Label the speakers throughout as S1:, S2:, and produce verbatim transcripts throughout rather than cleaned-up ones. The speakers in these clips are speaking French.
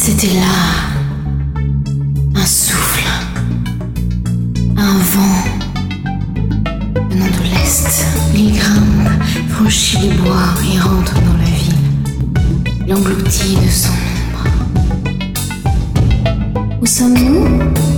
S1: C'était là un souffle, un vent venant de l'Est. Il grimpe, franchit les bois et rentre dans la ville. L'engloutit de son ombre. Où sommes-nous?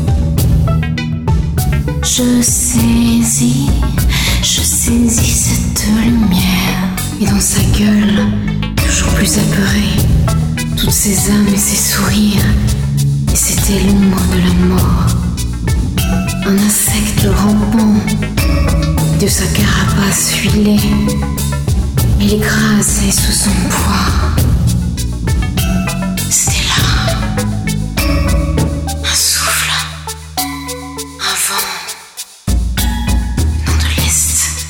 S1: Je saisis, je saisis cette lumière. Et dans sa gueule, toujours plus apeurée, toutes ses âmes et ses sourires. Et c'était l'ombre de la mort. Un insecte rampant, de sa carapace huilée. Il écrasait sous son poids. C'était là un souffle, un vent venant de l'Est.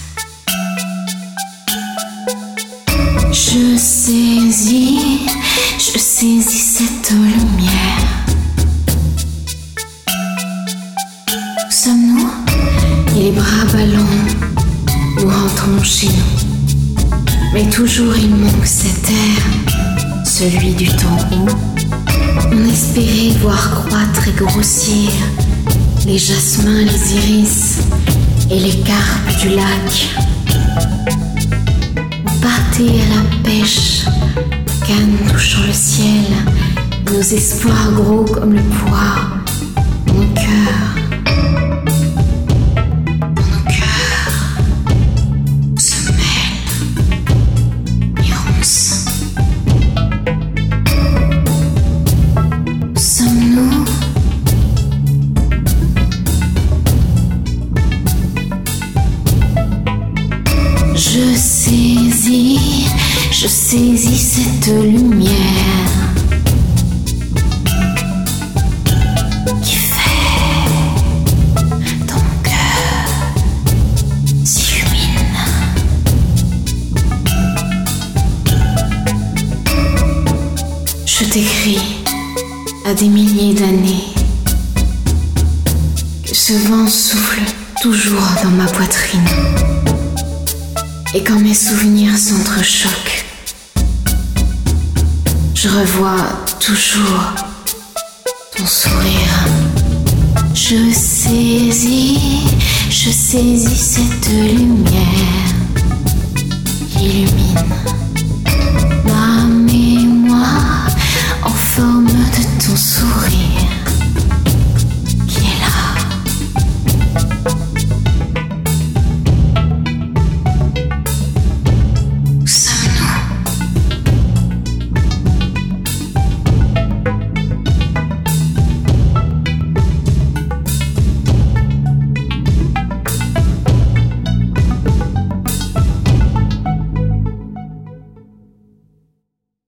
S1: Je saisis, je saisis cette lumière. Où sommes-nous? Et les bras ballants, nous rentrons chez nous. Mais toujours il manque cet air, celui du temps où on espérait voir croître et grossir les jasmins, les iris et les carpes du lac. On partait à la pêche, canne touchant le ciel, nos espoirs gros comme le poids, mon cœur. Je saisis, je saisis cette lumière qui fait dans mon cœur s'illumine. Je t'écris à des milliers d'années que ce vent souffle toujours dans ma poitrine. Et quand mes souvenirs s'entrechoquent, je revois toujours ton sourire. Je saisis, je saisis cette lumière qui illumine.